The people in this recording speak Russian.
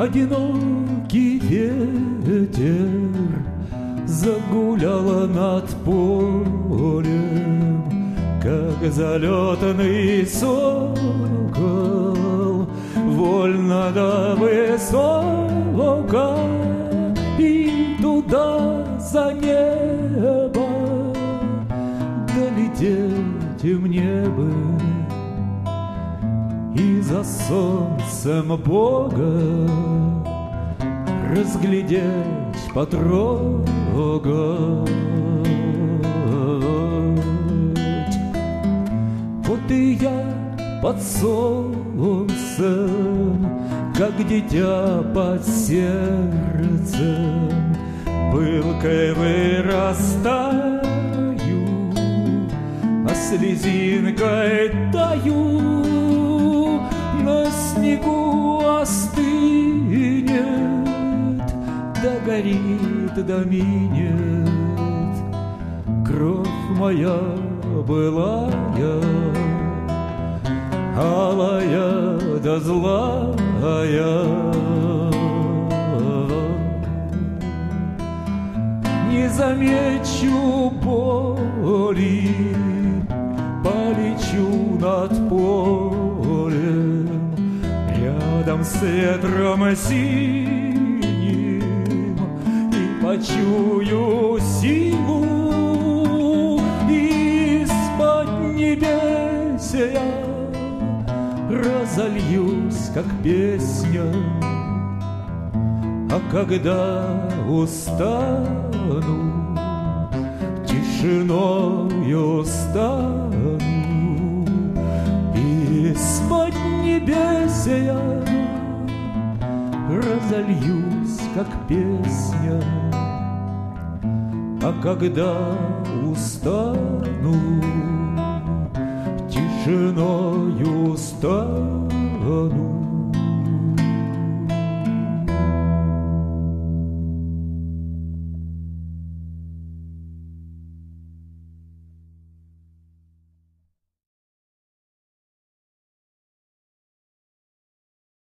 одинокий ветер загуляла над полем, как залетный сокол, вольно до высока, и туда за небо долететь мне бы, и за солнцем Бога разглядеть, потрогать. Вот и я под солнцем, как дитя под сердцем, пылкой вырастаю, а слезинкой таю, на снегу остынет, догорит, доминет кровь моя былая, алая да злая. Не замечу боли, полечу над полем, рядом с ветром синим, и почую силу из-под небесия, разольюсь, как песня. А когда устану, тишиною стану, из-под небесия разольюсь, как песня. А когда устану,